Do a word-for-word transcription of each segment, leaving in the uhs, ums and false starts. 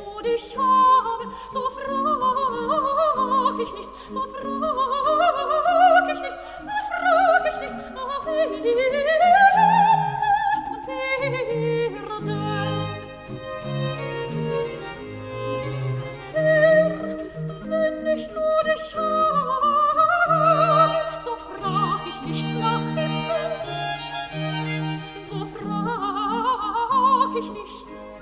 nur dich habe, so frag ich nichts, so frag ich nichts, so frag ich nichts nach Himmel und Erde. Herr, wenn ich nur dich habe, so frag ich nichts nach Himmel, so frag ich nichts,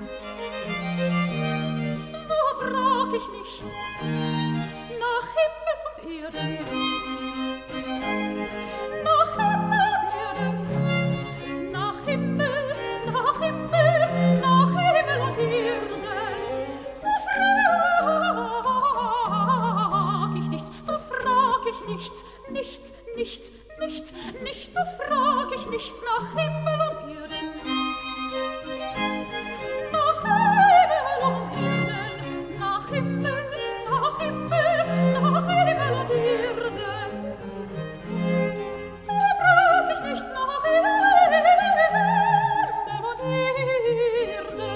so frag ich nichts nach Himmel und Erde. Nach Himmel und Erde, nach Himmel, nach Himmel, nach Himmel und Erde. So frag ich nichts, so frag ich nichts, nichts, nichts, nichts, nichts, so frag ich nichts nach Himmel und Erde. Nach Himmel und Erde, nach Himmel, nach Himmel, nach Himmel und Erde. So frag ich nichts nach Himmel und Erde.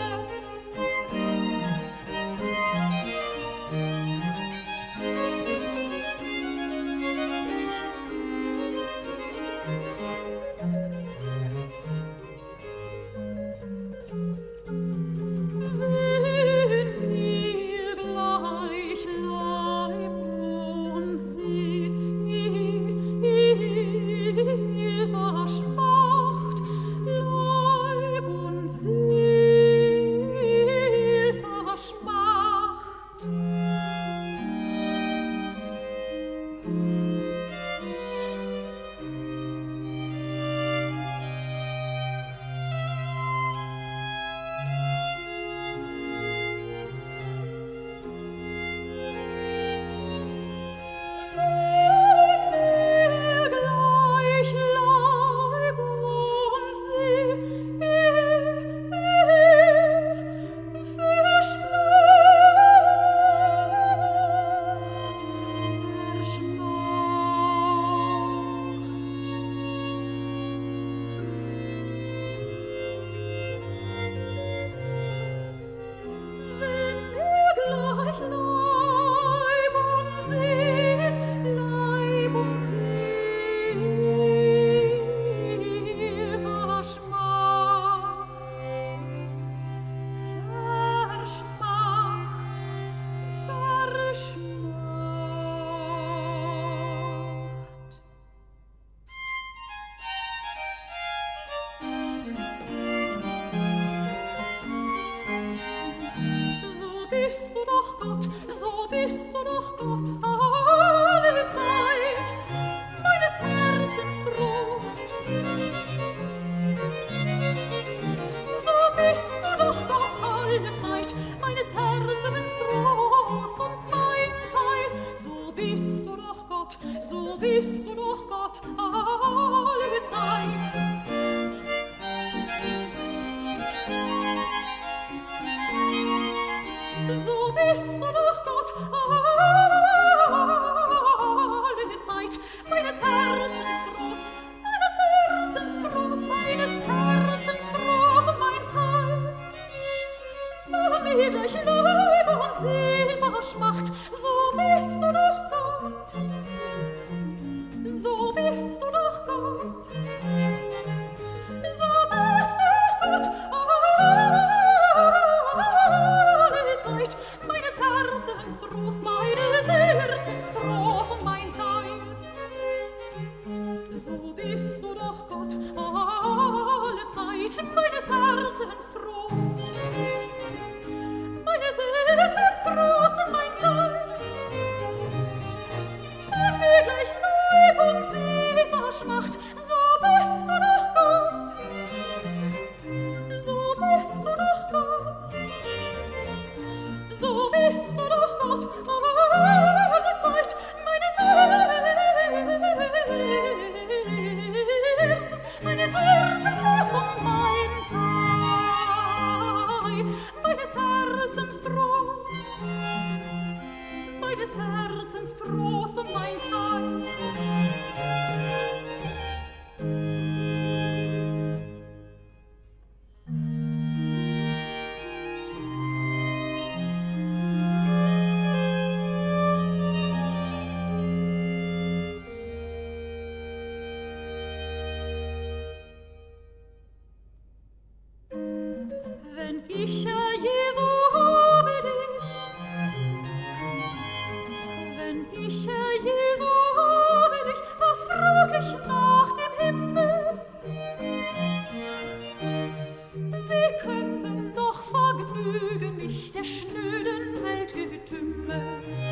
schnöden Weltgetümmel.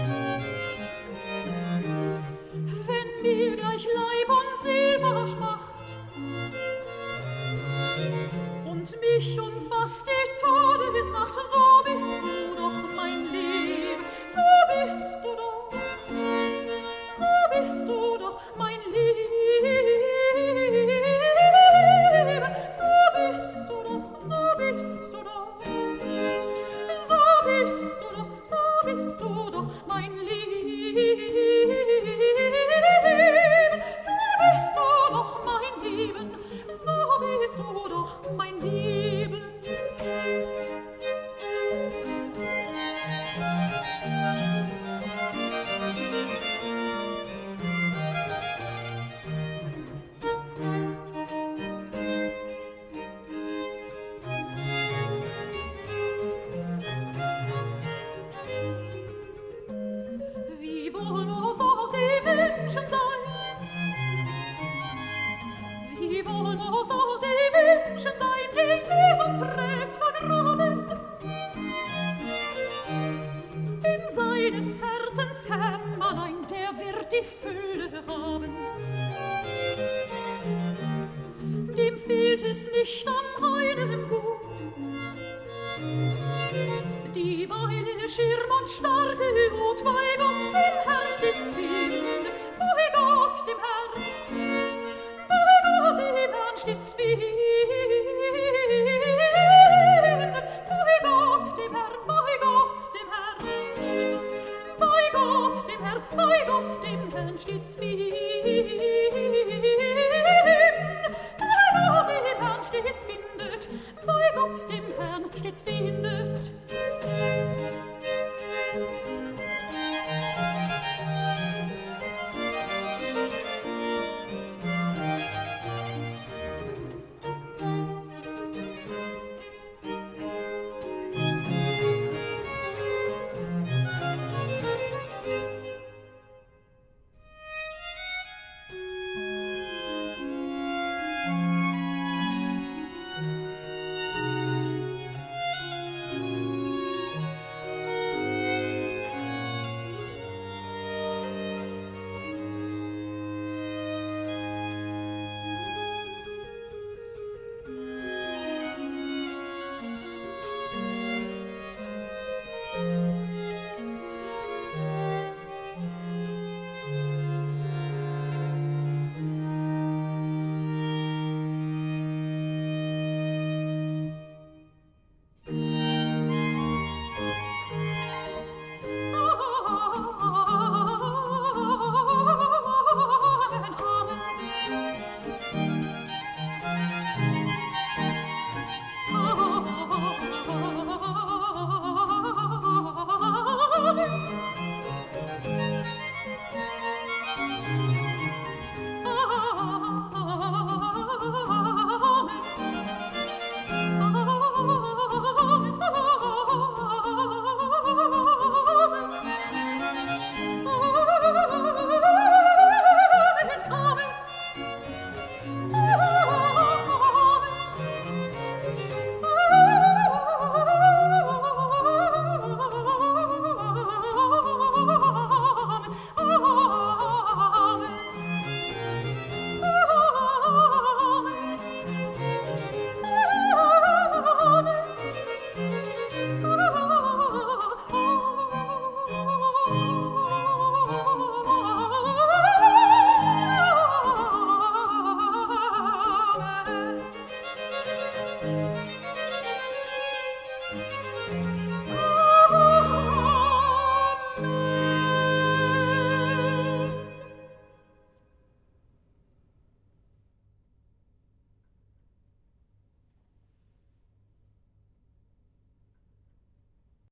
Wenn mir gleich Leib und Seel verschmacht und mich umfasst die Todesnacht, so bist du doch mein Leben, so bist du doch, so bist du doch mein Leben, so bist du doch, so bist du doch, so bist du doch, so bist du doch mein Leben, so bist du doch mein Leben, so bist du doch mein Leben. Wie wohl muss doch die Menschen sein? Wie wohl muss doch die Menschen sein, die Jesus trägt vergraben? In seines Herzens Kämmerlein, der wird die Fülle haben. Dem fehlt es nicht an einem Gut. Die Weile Schirm und starke Hut, bei Gott dem Herrn steht's viel, bei Gott dem Herrn, bei Gott dem Herrn steht's viel, bei Gott dem Herrn, bei Gott dem Herrn, bei Gott dem Herrn, bei Gott dem Herrn steht's viel.